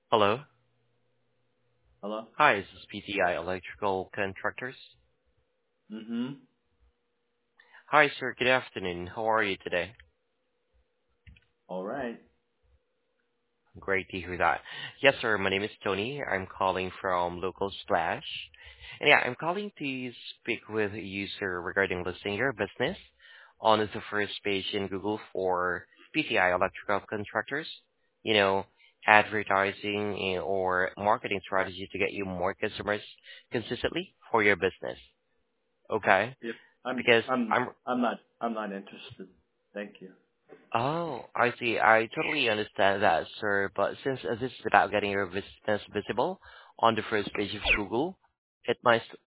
Hello. Hello? Hi, this is PTI Electrical Contractors. Mm-hmm. Hi, sir. Good afternoon. How are you today? All right. Great to hear that. Yes, sir. My name is Tony. I'm calling from Local Splash. And yeah, I'm calling to speak with you, sir, regarding listing your business on the first page in Google for PTI Electrical Contractors. You know, advertising or marketing strategy to get you more customers consistently for your business. Okay? Yep. I'm Because I'm I'm I'm not interested. Thank you. Oh, I see. I totally understand that, sir. But since this is about getting your business visible on the first page of Google, it might